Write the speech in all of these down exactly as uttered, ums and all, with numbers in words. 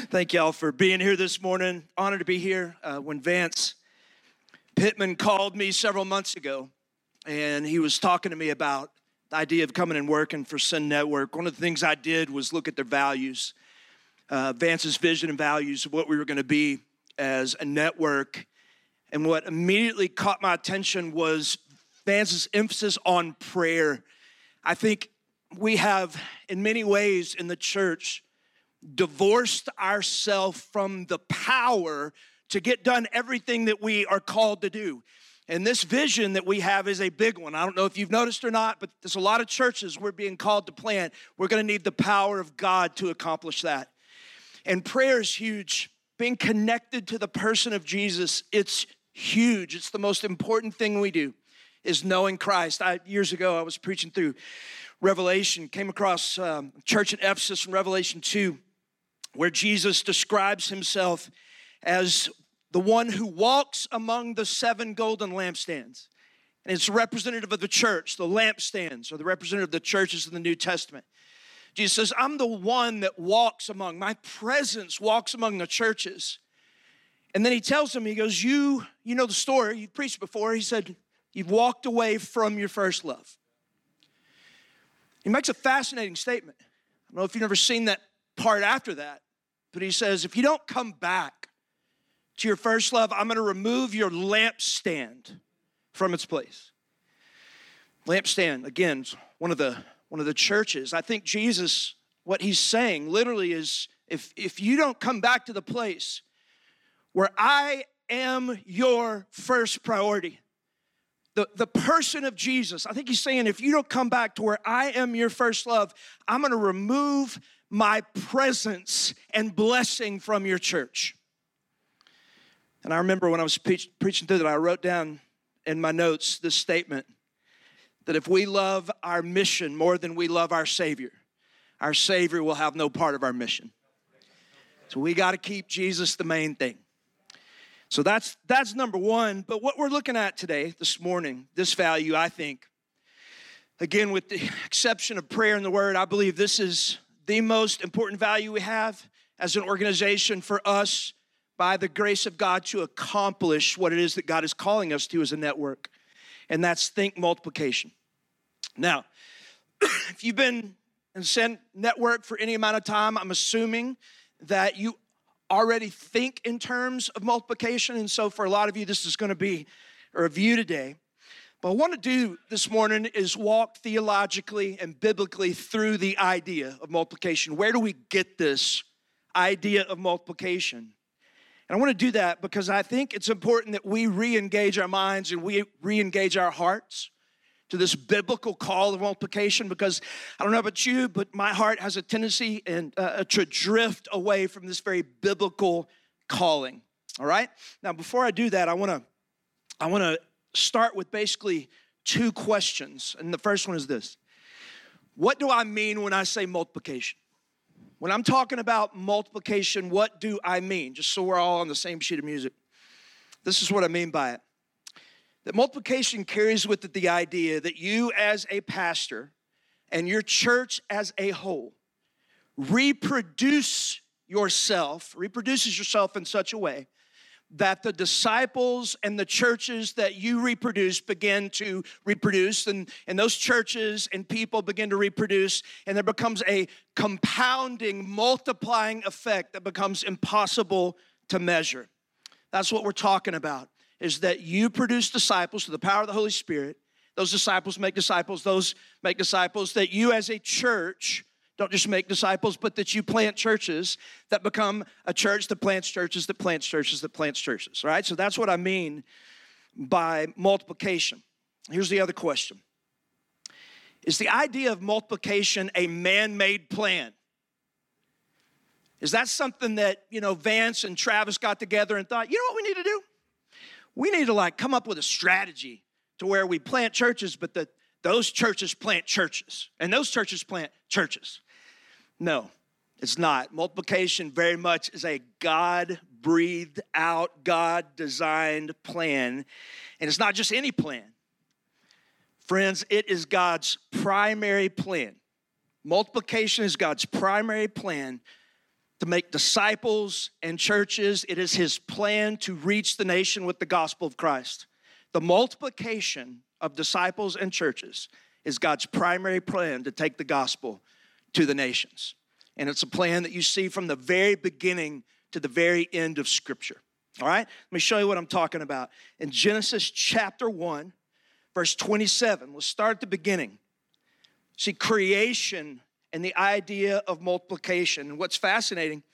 Thank y'all for being here this morning. Honored to be here. Uh, when Vance Pittman called me several months ago, and he was talking to me about the idea of coming and working for Sin Network, one of the things I did was look at their values, uh, Vance's vision and values of what we were going to be as a network. And what immediately caught my attention was Vance's emphasis on prayer. I think we have, in many ways in the church, divorced ourselves from the power to get done everything that we are called to do. And this vision that we have is a big one. I don't know if you've noticed or not, but there's a lot of churches we're being called to plant. We're going to need the power of God to accomplish that. And prayer is huge. Being connected to the person of Jesus, it's huge. It's the most important thing we do, is knowing Christ. I, years ago, I was preaching through Revelation, came across um, a church in Ephesus in Revelation two, where Jesus describes himself as the one who walks among the seven golden lampstands. And it's representative of the church. The lampstands are the representative of the churches in the New Testament. Jesus says, I'm the one that walks among, my presence walks among the churches. And then he tells them, he goes, you, you know the story, you've preached before. He said, you've walked away from your first love. He makes a fascinating statement. I don't know if you've ever seen that part after that, but he says, if you don't come back to your first love, I'm going to remove your lampstand from its place. Lampstand, again, one of the one of the churches. I think Jesus, what he's saying literally is, if, if you don't come back to the place where I am your first priority, the, the person of Jesus, I think he's saying, if you don't come back to where I am your first love, I'm going to remove my presence and blessing from your church. And I remember when I was preach, preaching through that, I wrote down in my notes this statement, that if we love our mission more than we love our Savior, our Savior will have no part of our mission. So we got to keep Jesus the main thing. So that's that's number one. But what we're looking at today, this morning, this value, I think, again, with the exception of prayer and the word, I believe this is the most important value we have as an organization for us, by the grace of God, to accomplish what it is that God is calling us to as a network. And that's think multiplication. Now, if you've been in Sin Network for any amount of time, I'm assuming that you already think in terms of multiplication. And so for a lot of you, this is going to be a review today. But what I want to do this morning is walk theologically and biblically through the idea of multiplication. Where do we get this idea of multiplication? And I want to do that because I think it's important that we re-engage our minds and we re-engage our hearts to this biblical call of multiplication, because I don't know about you, but my heart has a tendency and uh, to drift away from this very biblical calling. All right? Now, before I do that, I want to I want to start with basically two questions. And the first one is this: what do I mean when I say multiplication? When I'm talking about multiplication, what do I mean? Just so we're all on the same sheet of music. This is what I mean by it. That multiplication carries with it the idea that you as a pastor and your church as a whole reproduce yourself, reproduces yourself in such a way that the disciples and the churches that you reproduce begin to reproduce, and, and those churches and people begin to reproduce, and there becomes a compounding, multiplying effect that becomes impossible to measure. That's what we're talking about, is that you produce disciples through the power of the Holy Spirit. Those disciples make disciples. Those make disciples. That you as a church don't just make disciples, but that you plant churches that become a church that plants churches, that plants churches, that plants churches, all right? So that's what I mean by multiplication. Here's the other question. Is the idea of multiplication a man-made plan? Is that something that, you know, Vance and Travis got together and thought, you know what we need to do? We need to, like, come up with a strategy to where we plant churches, but that those churches plant churches, and those churches plant churches. No, it's not. Multiplication very much is a God-breathed out, God-designed plan. And it's not just any plan. Friends, it is God's primary plan. Multiplication is God's primary plan to make disciples and churches. It is his plan to reach the nation with the gospel of Christ. The multiplication of disciples and churches is God's primary plan to take the gospel to the nations. And it's a plan that you see from the very beginning to the very end of Scripture. All right? Let me show you what I'm talking about. In Genesis chapter one, verse twenty-seven, we'll start at the beginning. See, creation and the idea of multiplication. And what's fascinating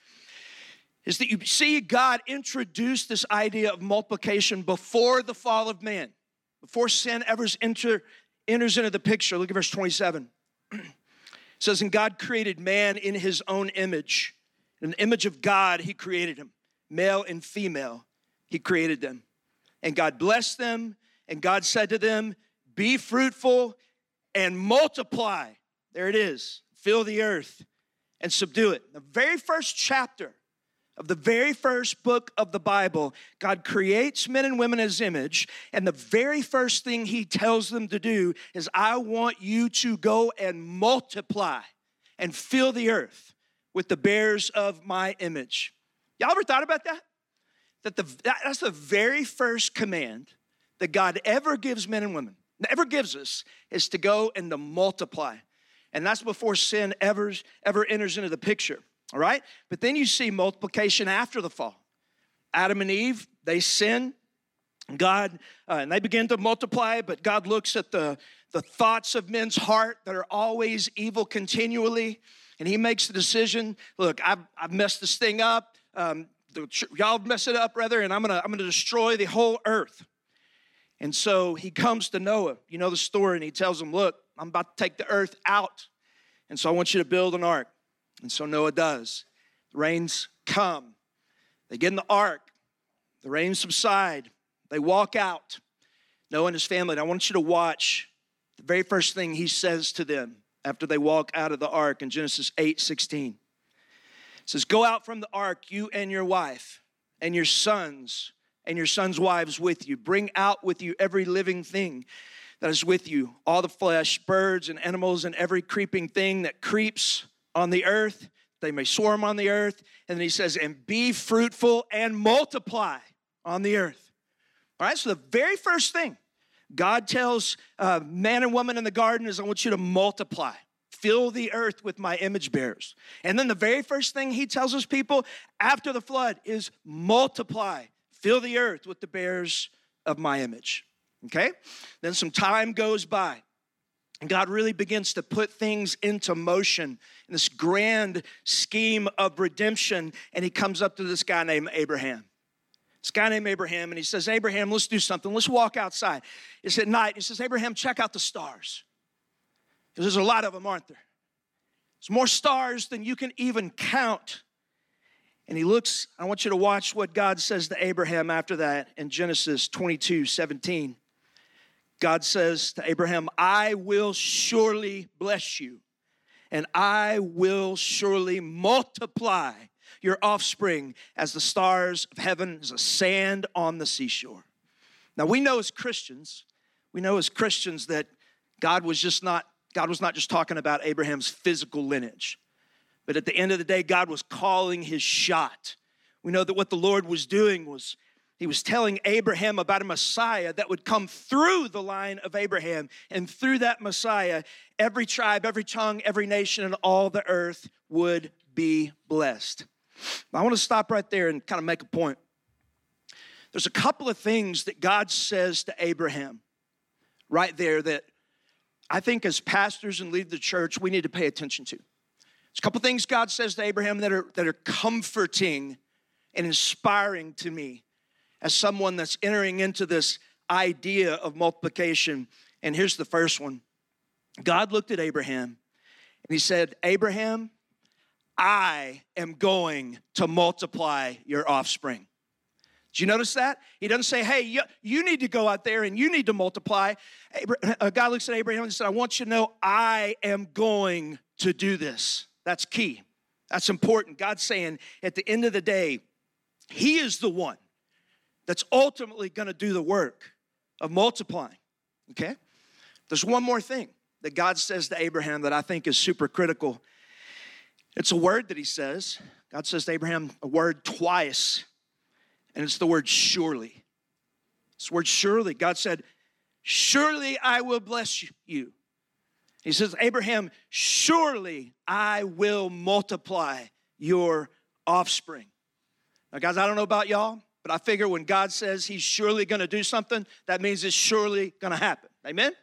is that you see God introduce this idea of multiplication before the fall of man, before sin ever enter, enters into the picture. Look at verse twenty-seven. It says, and God created man in his own image. In the image of God, he created him. Male and female, he created them. And God blessed them, and God said to them, be fruitful and multiply. There it is. Fill the earth and subdue it. The very first chapter of the very first book of the Bible, God creates men and women in his image, and the very first thing he tells them to do is, I want you to go and multiply and fill the earth with the bears of my image. Y'all ever thought about that? That the, that's the very first command that God ever gives men and women, ever gives us, is to go and to multiply. And that's before sin ever, ever enters into the picture, all right? But then you see multiplication after the fall. Adam and Eve, they sin. God, uh, and they begin to multiply, but God looks at the, the thoughts of men's heart that are always evil continually, and he makes the decision, look, I've, I've messed this thing up. Um, the, y'all mess it up, rather, and I'm gonna, I'm gonna destroy the whole earth. And so he comes to Noah, you know the story, and he tells him, look, I'm about to take the earth out, and so I want you to build an ark. And so Noah does. The rains come. They get in the ark. The rains subside. They walk out. Noah and his family, and I want you to watch the very first thing he says to them after they walk out of the ark in Genesis eight sixteen. It says, go out from the ark, you and your wife, and your sons, and your sons' wives with you. Bring out with you every living thing that is with you, all the flesh, birds and animals, and every creeping thing that creeps on the earth. They may swarm on the earth. And then he says, and be fruitful and multiply on the earth. All right, so the very first thing God tells uh, man and woman in the garden is, I want you to multiply. Fill the earth with my image bearers. And then the very first thing he tells his people after the flood is multiply. Fill the earth with the bears of my image. Okay? Then some time goes by. And God really begins to put things into motion in this grand scheme of redemption. And he comes up to this guy named Abraham. This guy named Abraham, and he says, Abraham, let's do something. Let's walk outside. It's at night. He says, Abraham, check out the stars. Because there's a lot of them, aren't there? There's more stars than you can even count. And he looks, I want you to watch what God says to Abraham after that in Genesis twenty-two seventeen. God says to Abraham, I will surely bless you, and I will surely multiply your offspring as the stars of heaven, as the sand on the seashore. Now we know as Christians, we know as Christians that God was just not, God was not just talking about Abraham's physical lineage. But at the end of the day, God was calling his shot. We know that what the Lord was doing was he was telling Abraham about a Messiah that would come through the line of Abraham. And through that Messiah, every tribe, every tongue, every nation, and all the earth would be blessed. I want to stop right there and kind of make a point. There's a couple of things that God says to Abraham right there that I think as pastors and lead the church, we need to pay attention to. There's a couple of things God says to Abraham that are, that are comforting and inspiring to me as someone that's entering into this idea of multiplication. And here's the first one. God looked at Abraham and he said, Abraham, I am going to multiply your offspring. Did you notice that? He doesn't say, hey, you, you need to go out there and you need to multiply. Abraham, uh, God looks at Abraham and said, I want you to know I am going to do this. That's key. That's important. God's saying at the end of the day, he is the one that's ultimately going to do the work of multiplying, okay? There's one more thing that God says to Abraham that I think is super critical. It's a word that he says. God says to Abraham a word twice, and it's the word surely. It's the word surely. God said, surely I will bless you. He says, Abraham, surely I will multiply your offspring. Now, guys, I don't know about y'all, but I figure when God says he's surely going to do something, that means it's surely going to happen. Amen?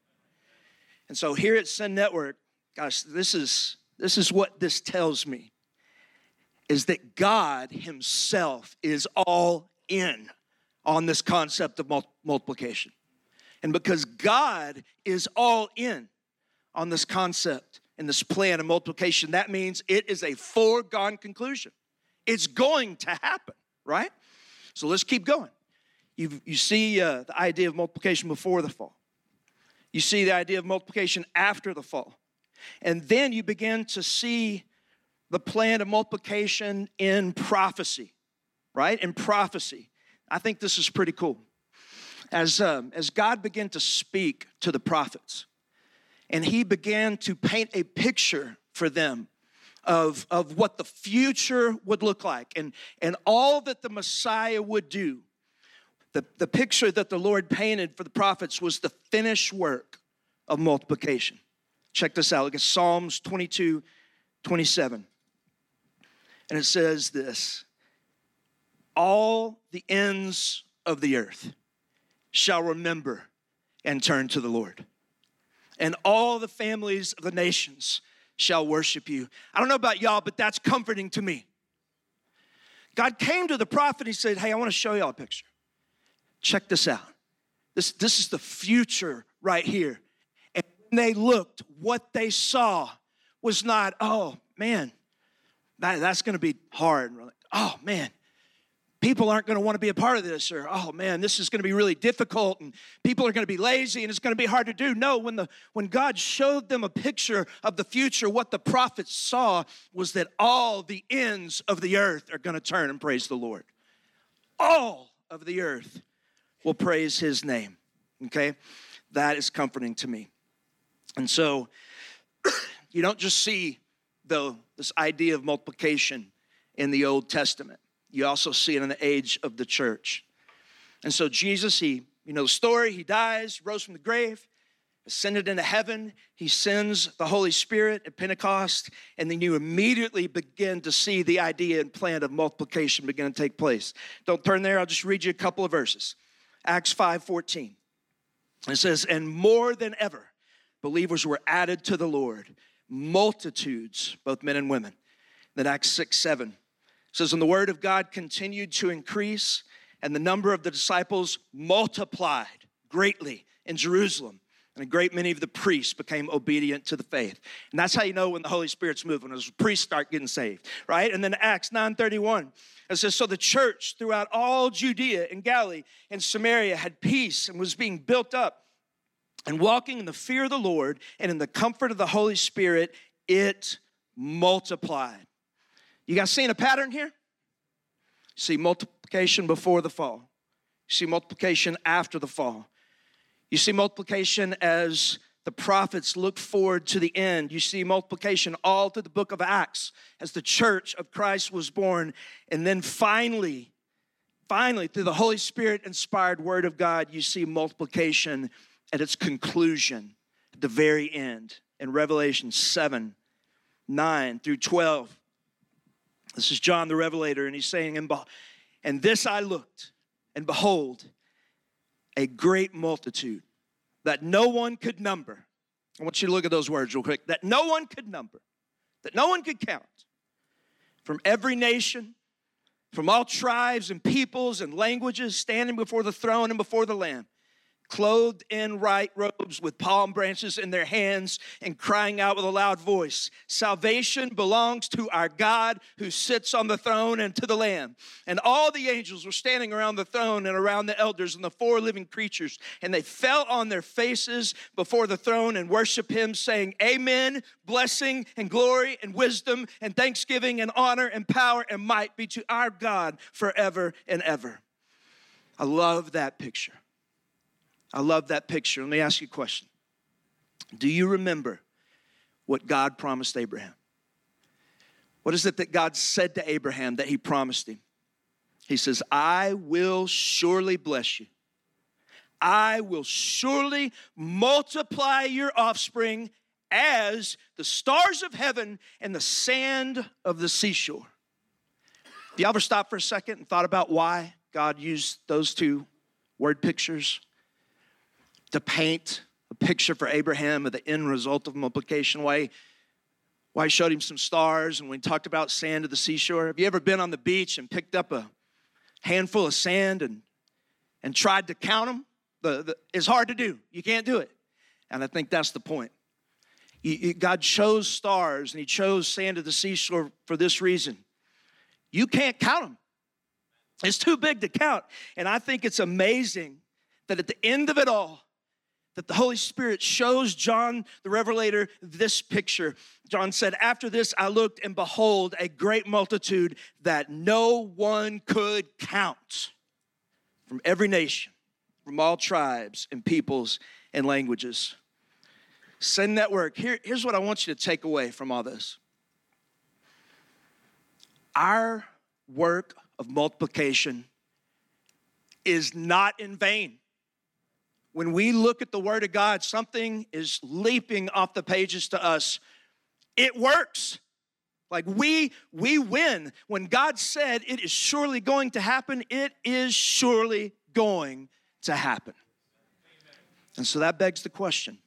And so here at Send Network, gosh, this is, this is what this tells me, is that God himself is all in on this concept of multiplication. And because God is all in on this concept and this plan of multiplication, that means it is a foregone conclusion. It's going to happen, right? So let's keep going. You you see uh, the idea of multiplication before the fall. You see the idea of multiplication after the fall. And then you begin to see the plan of multiplication in prophecy, right? In prophecy. I think this is pretty cool. As, um, as God began to speak to the prophets, and he began to paint a picture for them of, of what the future would look like and, and all that the Messiah would do. The, the picture that the Lord painted for the prophets was the finished work of multiplication. Check this out. Look at Psalms twenty-two, twenty-seven. And it says this, all the ends of the earth shall remember and turn to the Lord, and all the families of the nations shall worship you. I don't know about y'all, but that's comforting to me. God came to the prophet, he said, hey, I want to show y'all a picture. Check this out. This, this is the future right here. And when they looked, what they saw was not, oh, man, that, that's going to be hard. Like, oh, man, people aren't going to want to be a part of this, or, oh, man, this is going to be really difficult, and people are going to be lazy, and it's going to be hard to do. No, when, the, when God showed them a picture of the future, what the prophets saw was that all the ends of the earth are going to turn and praise the Lord. All of the earth will praise his name, okay? That is comforting to me. And so you don't just see the, this idea of multiplication in the Old Testament. You also see it in the age of the church. And so Jesus, he, you know the story, he dies, rose from the grave, ascended into heaven. He sends the Holy Spirit at Pentecost, and then you immediately begin to see the idea and plan of multiplication begin to take place. Don't turn there, I'll just read you a couple of verses. Acts five fourteen. It says, and more than ever, believers were added to the Lord, multitudes, both men and women. Then Acts six seven. It says, and the word of God continued to increase, and the number of the disciples multiplied greatly in Jerusalem. And a great many of the priests became obedient to the faith. And that's how you know when the Holy Spirit's moving, as priests start getting saved, right? And then Acts nine thirty-one, it says, so the church throughout all Judea and Galilee and Samaria had peace and was being built up. And walking in the fear of the Lord and in the comfort of the Holy Spirit, it multiplied. You guys seeing a pattern here? See multiplication before the fall. You see multiplication after the fall. You see multiplication as the prophets look forward to the end. You see multiplication all through the book of Acts as the church of Christ was born. And then finally, finally, through the Holy Spirit inspired word of God, you see multiplication at its conclusion, at the very end, in Revelation seven, nine through twelve. This is John the Revelator, and he's saying, and this I looked, and behold, a great multitude that no one could number. I want you to look at those words real quick. That no one could number, that no one could count, from every nation, from all tribes and peoples and languages, standing before the throne and before the Lamb, clothed in white robes with palm branches in their hands and crying out with a loud voice, salvation belongs to our God who sits on the throne and to the Lamb. And all the angels were standing around the throne and around the elders and the four living creatures, and they fell on their faces before the throne and worshiped him, saying, amen, blessing and glory and wisdom and thanksgiving and honor and power and might be to our God forever and ever. I love that picture. I love that picture. Let me ask you a question. Do you remember what God promised Abraham? What is it that God said to Abraham that he promised him? He says, I will surely bless you. I will surely multiply your offspring as the stars of heaven and the sand of the seashore. Have you ever stopped for a second and thought about why God used those two word pictures to paint a picture for Abraham of the end result of multiplication? Why, why he showed him some stars and when he talked about sand of the seashore? Have you ever been on the beach and picked up a handful of sand and, and tried to count them? The, the, it's hard to do. You can't do it. And I think that's the point. You, you, God chose stars and he chose sand of the seashore for this reason. You can't count them. It's too big to count. And I think it's amazing that at the end of it all, that the Holy Spirit shows John the Revelator this picture. John said, after this I looked and behold a great multitude that no one could count from every nation, from all tribes and peoples and languages. Send Network, here, here's what I want you to take away from all this. Our work of multiplication is not in vain. When we look at the Word of God, something is leaping off the pages to us. It works. Like we, we win. When God said it is surely going to happen, it is surely going to happen. And so that begs the question,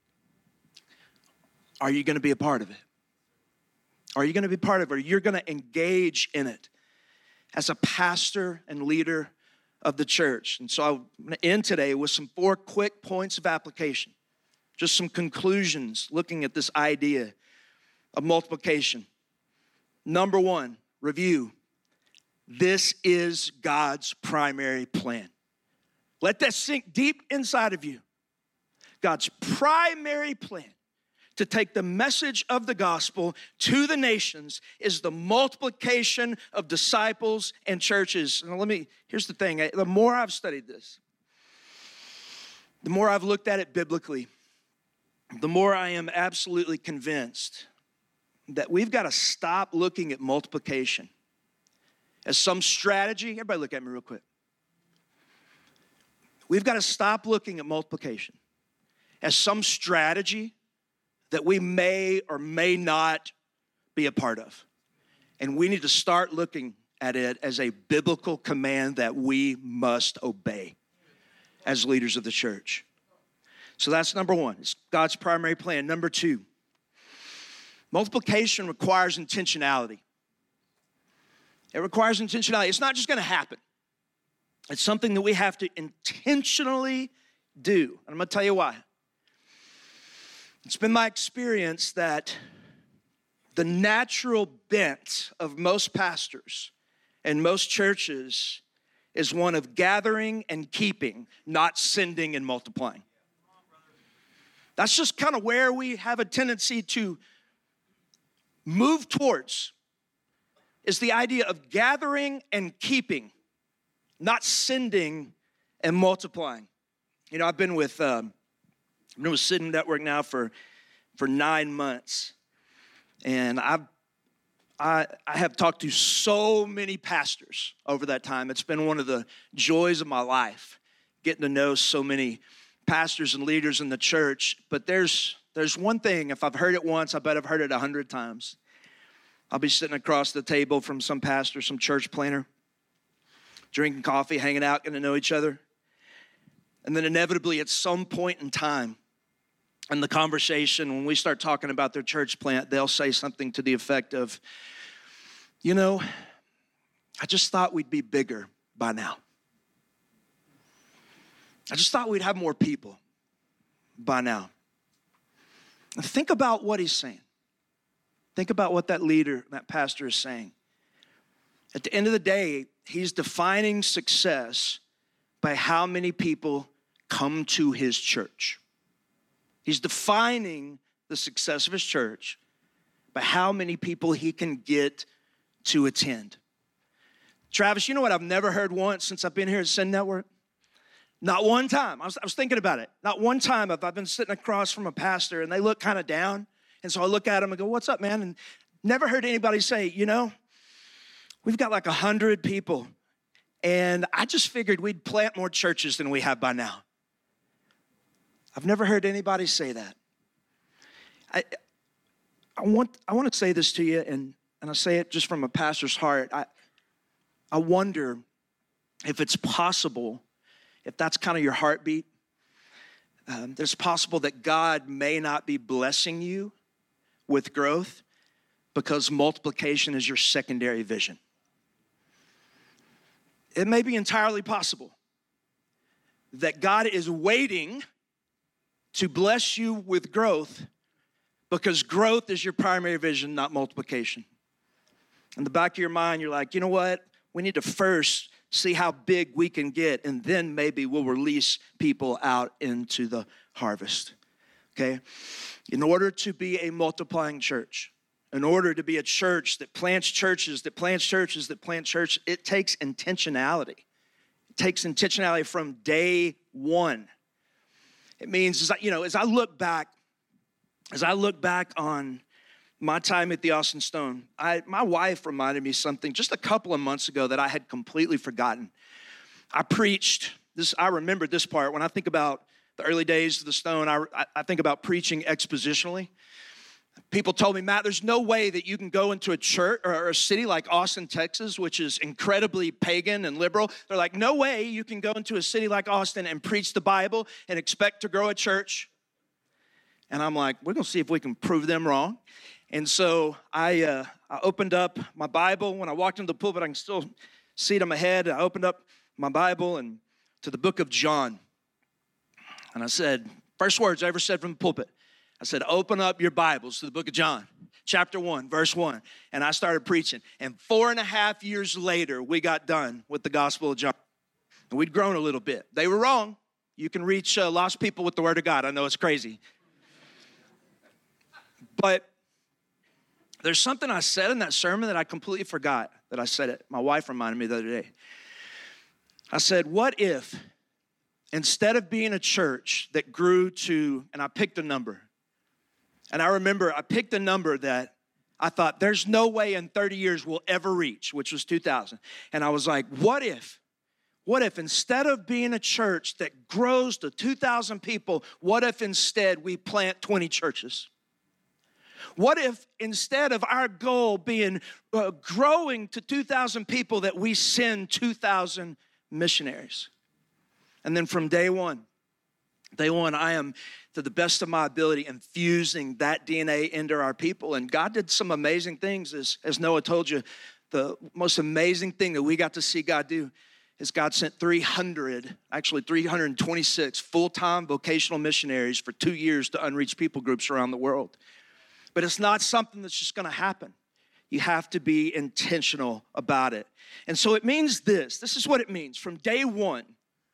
are you going to be a part of it? Are you going to be part of it? Or you're going to engage in it as a pastor and leader of the church? And so I'm going to end today with some four quick points of application. Just some conclusions looking at this idea of multiplication. Number one, review. This is God's primary plan. Let that sink deep inside of you. God's primary plan to take the message of the gospel to the nations is the multiplication of disciples and churches. Now let me, here's the thing. The more I've studied this, the more I've looked at it biblically, the more I am absolutely convinced that we've got to stop looking at multiplication as some strategy. Everybody look at me real quick. We've got to stop looking at multiplication as some strategy that we may or may not be a part of. And we need to start looking at it as a biblical command that we must obey as leaders of the church. So that's number one. It's God's primary plan. Number two, multiplication requires intentionality. It requires intentionality. It's not just going to happen. It's something that we have to intentionally do. And I'm going to tell you why. It's been my experience that the natural bent of most pastors and most churches is one of gathering and keeping, not sending and multiplying. That's just kind of where we have a tendency to move towards, is the idea of gathering and keeping, not sending and multiplying. You know, I've been with... Um, I've been with Send Network now for, for nine months. And I've, I, I have talked to so many pastors over that time. It's been one of the joys of my life, getting to know so many pastors and leaders in the church. But there's, there's one thing, if I've heard it once, I bet I've heard it a hundred times. I'll be sitting across the table from some pastor, some church planner, drinking coffee, hanging out, getting to know each other. And then inevitably at some point in time, in the conversation, when we start talking about their church plant, they'll say something to the effect of, you know, I just thought we'd be bigger by now. I just thought we'd have more people by now. Think about what he's saying. Think about what that leader, that pastor is saying. At the end of the day, he's defining success by how many people come to his church. He's defining the success of his church by how many people he can get to attend. Travis, you know what I've never heard once since I've been here at Send Network? Not one time. I was, I was thinking about it. Not one time have I been sitting across from a pastor and they look kind of down. And so I look at him and go, what's up, man? And Never heard anybody say, you know, we've got like a hundred people, and I just figured we'd plant more churches than we have by now. I've never heard anybody say that. I, I want, I want to say this to you, and, and I say it just from a pastor's heart. I, I wonder if it's possible, if that's kind of your heartbeat, um, it's possible that God may not be blessing you with growth because multiplication is your secondary vision. It may be entirely possible that God is waiting to bless you with growth because growth is your primary vision, not multiplication. In the back of your mind, you're like, you know what? We need to first see how big we can get, and then maybe we'll release people out into the harvest, okay? In order to be a multiplying church, in order to be a church that plants churches, that plants churches, that plants church, it takes intentionality. It takes intentionality from day one. It means, as I, you know, as I look back, as I look back on my time at the Austin Stone, I, my wife reminded me something just a couple of months ago that I had completely forgotten. I preached this. I remembered this part. When I think about the early days of the Stone, I, I think about preaching expositionally. People told me, Matt, there's no way that you can go into a church or a city like Austin, Texas, which is incredibly pagan and liberal. They're like, no way you can go into a city like Austin and preach the Bible and expect to grow a church. And I'm like, we're going to see if we can prove them wrong. And so I, uh, I opened up my Bible. When I walked into the pulpit, I can still see it in my head. I opened up my Bible and to the book of John. And I said, first words I ever said from the pulpit, I said, open up your Bibles to the book of John, chapter one, verse one. And I started preaching. And four and a half years later, we got done with the Gospel of John. And we'd grown a little bit. They were wrong. You can reach uh, lost people with the Word of God. I know it's crazy. But there's something I said in that sermon that I completely forgot that I said it. My wife reminded me the other day. I said, what if instead of being a church that grew to, and I picked a number, and I remember I picked a number that I thought there's no way in thirty years we'll ever reach, which was two thousand. And I was like, what if, what if instead of being a church that grows to two thousand people, what if instead we plant twenty churches? What if instead of our goal being uh, growing to two thousand people that we send two thousand missionaries? And then from day one, day one, I am, to the best of my ability, infusing that D N A into our people. And God did some amazing things. As, as Noah told you, the most amazing thing that we got to see God do is God sent three hundred, actually three hundred twenty-six full-time vocational missionaries for two years to unreached people groups around the world. But it's not something that's just going to happen. You have to be intentional about it. And so it means this. This is what it means. From day one,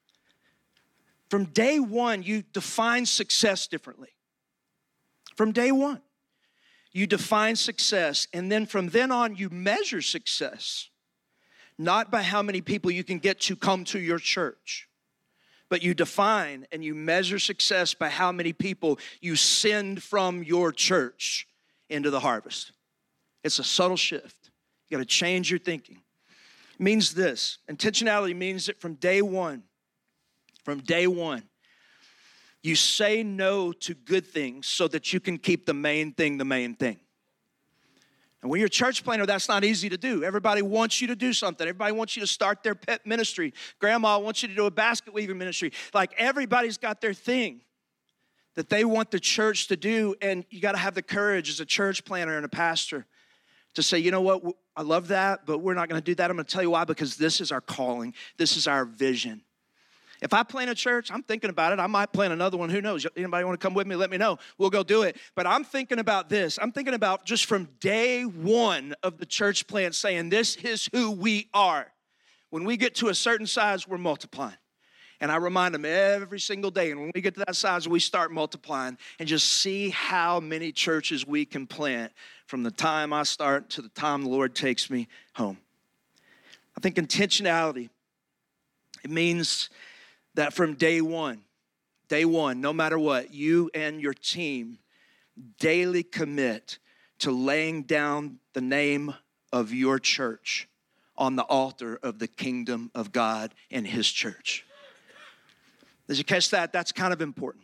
from day one, you define success differently. From day one, you define success. And then from then on, you measure success. Not by how many people you can get to come to your church, but you define and you measure success by how many people you send from your church into the harvest. It's a subtle shift. You got to change your thinking. It means this. Intentionality means that from day one, from day one, you say no to good things so that you can keep the main thing the main thing. And when you're a church planter, that's not easy to do. Everybody wants you to do something. Everybody wants you to start their pet ministry. Grandma wants you to do a basket weaving ministry. Like, everybody's got their thing that they want the church to do, and you got to have the courage as a church planter and a pastor to say, you know what, I love that, but we're not going to do that. I'm going to tell you why, because this is our calling. This is our vision. If I plant a church, I'm thinking about it. I might plant another one. Who knows? Anybody want to come with me? Let me know. We'll go do it. But I'm thinking about this. I'm thinking about just from day one of the church plant saying, this is who we are. When we get to a certain size, we're multiplying. And I remind them every single day. And when we get to that size, we start multiplying and just see how many churches we can plant from the time I start to the time the Lord takes me home. I think intentionality, it means that from day one, day one, no matter what, you and your team daily commit to laying down the name of your church on the altar of the kingdom of God and his church. Did you catch that? That's kind of important.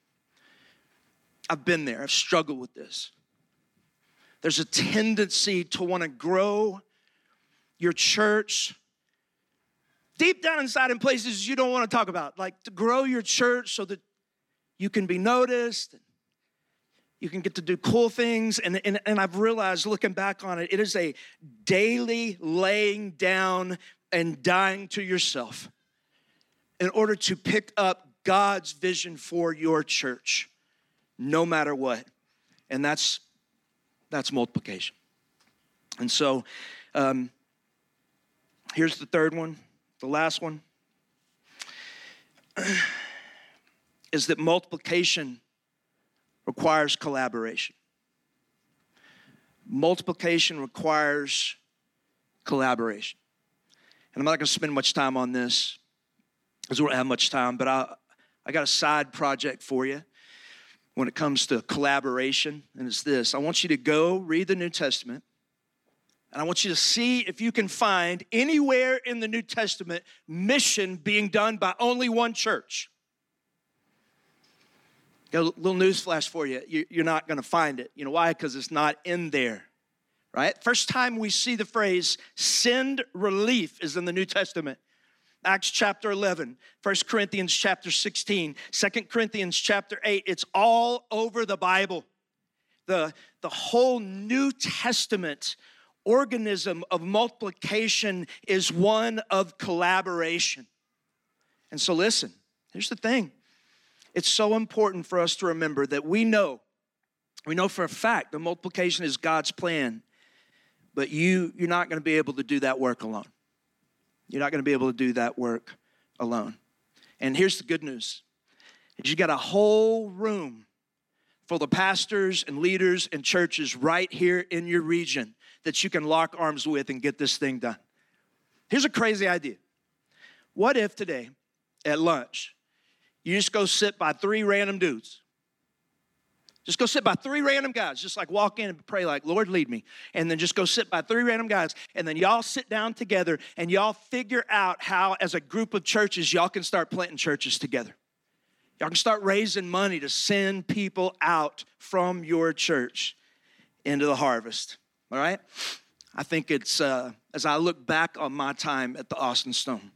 I've been there. I've struggled with this. There's a tendency to want to grow your church deep down inside in places you don't want to talk about, like to grow your church so that you can be noticed, you can get to do cool things. And, and, and I've realized, looking back on it, it is a daily laying down and dying to yourself in order to pick up God's vision for your church, no matter what. And that's that's multiplication. And so um, here's the third one, the last one, is that multiplication requires collaboration. Multiplication requires collaboration. And I'm not going to spend much time on this because we don't have much time, but I, I got a side project for you when it comes to collaboration, and it's this. I want you to go read the New Testament, and I want you to see if you can find anywhere in the New Testament mission being done by only one church. Got a little news flash for you. You're not going to find it. You know why? Because it's not in there, right? First time we see the phrase send relief is in the New Testament. Acts chapter eleven, First Corinthians chapter sixteen, Second Corinthians chapter eight. It's all over the Bible. The, the whole New Testament organism of multiplication is one of collaboration. And so listen, here's the thing. It's so important for us to remember that we know, we know for a fact that multiplication is God's plan, but you, you're not going to be able to do that work alone. You're not going to be able to do that work alone. And here's the good news. You got a whole room full of pastors and leaders and churches right here in your region that you can lock arms with and get this thing done. Here's a crazy idea. What if today at lunch, you just go sit by three random dudes? Just go sit by three random guys. Just like walk in and pray like, Lord, lead me. And then just go sit by three random guys. And then y'all sit down together and y'all figure out how, as a group of churches, y'all can start planting churches together. Y'all can start raising money to send people out from your church into the harvest. All right? I think it's, uh, as I look back on my time at the Austin Stone,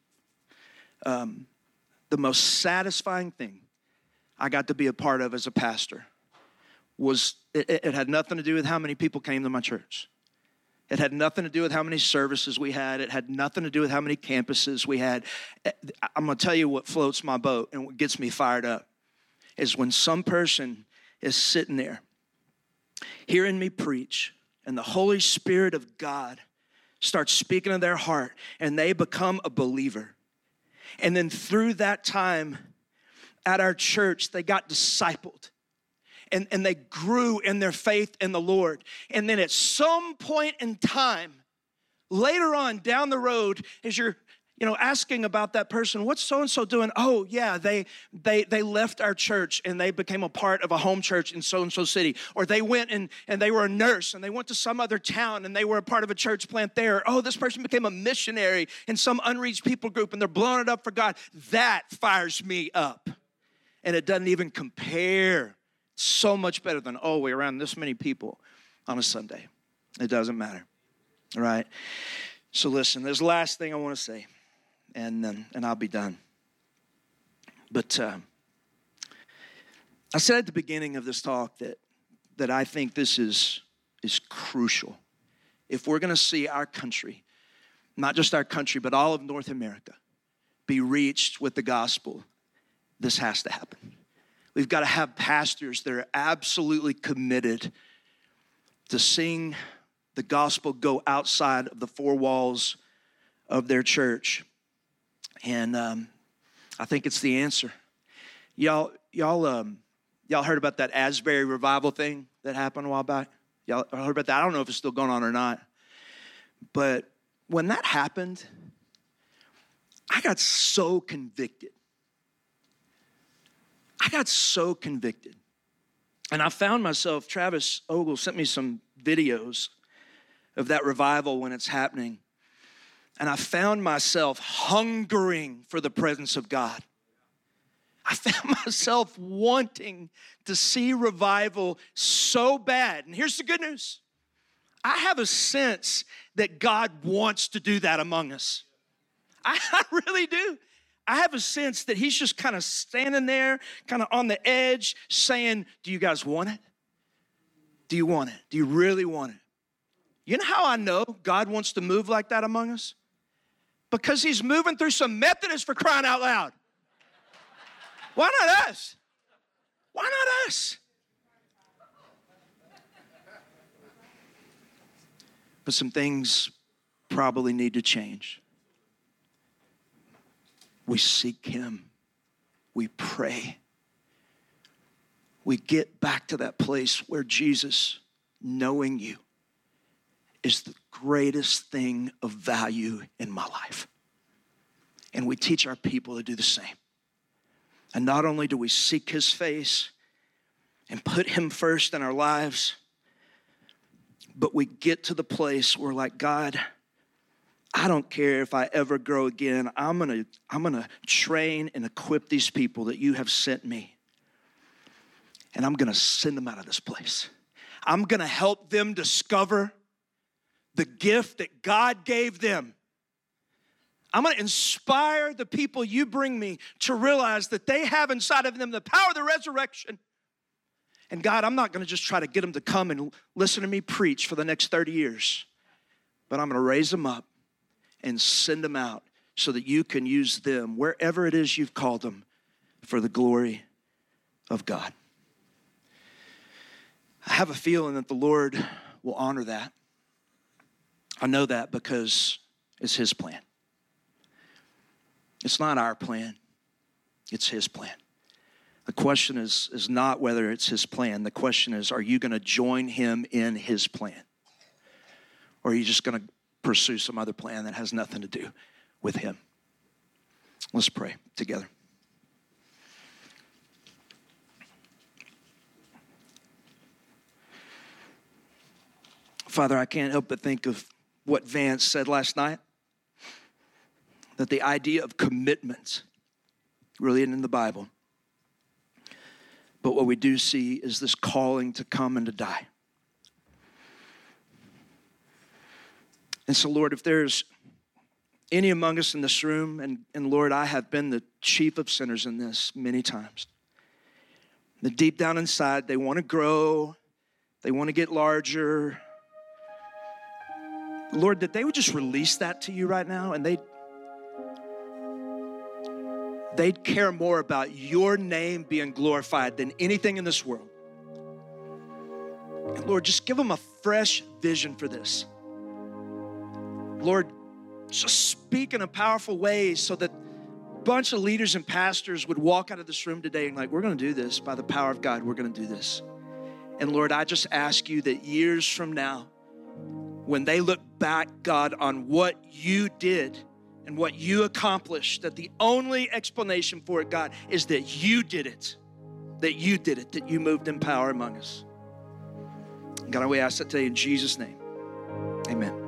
um, the most satisfying thing I got to be a part of as a pastor was, it, it had nothing to do with how many people came to my church. It had nothing to do with how many services we had. It had nothing to do with how many campuses we had. I'm going to tell you what floats my boat and what gets me fired up is when some person is sitting there hearing me preach and the Holy Spirit of God starts speaking to their heart and they become a believer. And then through that time at our church, they got discipled. And, and they grew in their faith in the Lord. And then at some point in time, later on down the road, as you're, you know, asking about that person, what's so-and-so doing? Oh, yeah, they they they left our church and they became a part of a home church in so-and-so city. Or they went and, and they were a nurse and they went to some other town and they were a part of a church plant there. Oh, this person became a missionary in some unreached people group and they're blowing it up for God. That fires me up. And it doesn't even compare. So much better than, oh, we're around this many people on a Sunday. It doesn't matter, all right? So listen, there's the last thing I want to say, and um, and I'll be done. But uh, I said at the beginning of this talk that that I think this is, is crucial. If we're going to see our country, not just our country, but all of North America, be reached with the gospel, this has to happen. We've got to have pastors that are absolutely committed to seeing the gospel go outside of the four walls of their church. And um, I think it's the answer. Y'all, y'all, um, y'all heard about that Asbury revival thing that happened a while back? Y'all heard about that? I don't know if it's still going on or not. But when that happened, I got so convicted. I got so convicted. And I found myself, Travis Ogle sent me some videos of that revival when it's happening. And I found myself hungering for the presence of God. I found myself wanting to see revival so bad. And here's the good news. I have a sense that God wants to do that among us. I, I really do. I have a sense that he's just kind of standing there, kind of on the edge, saying, do you guys want it? Do you want it? Do you really want it? You know how I know God wants to move like that among us? Because he's moving through some Methodists, for crying out loud. Why not us? Why not us? But some things probably need to change. We seek him. We pray. We get back to that place where Jesus, knowing you, is the greatest thing of value in my life. And we teach our people to do the same. And not only do we seek his face and put him first in our lives, but we get to the place where, like, God, I don't care if I ever grow again. I'm gonna, I'm gonna train and equip these people that you have sent me. And I'm gonna send them out of this place. I'm gonna help them discover the gift that God gave them. I'm gonna inspire the people you bring me to realize that they have inside of them the power of the resurrection. And God, I'm not gonna just try to get them to come and listen to me preach for the next thirty years, but I'm gonna raise them up and send them out so that you can use them wherever it is you've called them for the glory of God. I have a feeling that the Lord will honor that. I know that because it's his plan. It's not our plan. It's his plan. The question is, is not whether it's his plan. The question is, are you going to join him in his plan? Or are you just going to pursue some other plan that has nothing to do with him? Let's pray together. Father, I can't help but think of what Vance said last night, that the idea of commitment really isn't in the Bible. But what we do see is this calling to come and to die. And so, Lord, if there's any among us in this room, and, and Lord, I have been the chief of sinners in this many times, that deep down inside, they want to grow, they want to get larger. Lord, that they would just release that to you right now, and they'd, they'd care more about your name being glorified than anything in this world. And Lord, just give them a fresh vision for this. Lord, just speak in a powerful way so that a bunch of leaders and pastors would walk out of this room today and like, we're going to do this by the power of God. We're going to do this. And Lord, I just ask you that years from now, when they look back, God, on what you did and what you accomplished, that the only explanation for it, God, is that you did it, that you did it, that you moved in power among us. God, we ask that today in Jesus' name. Amen.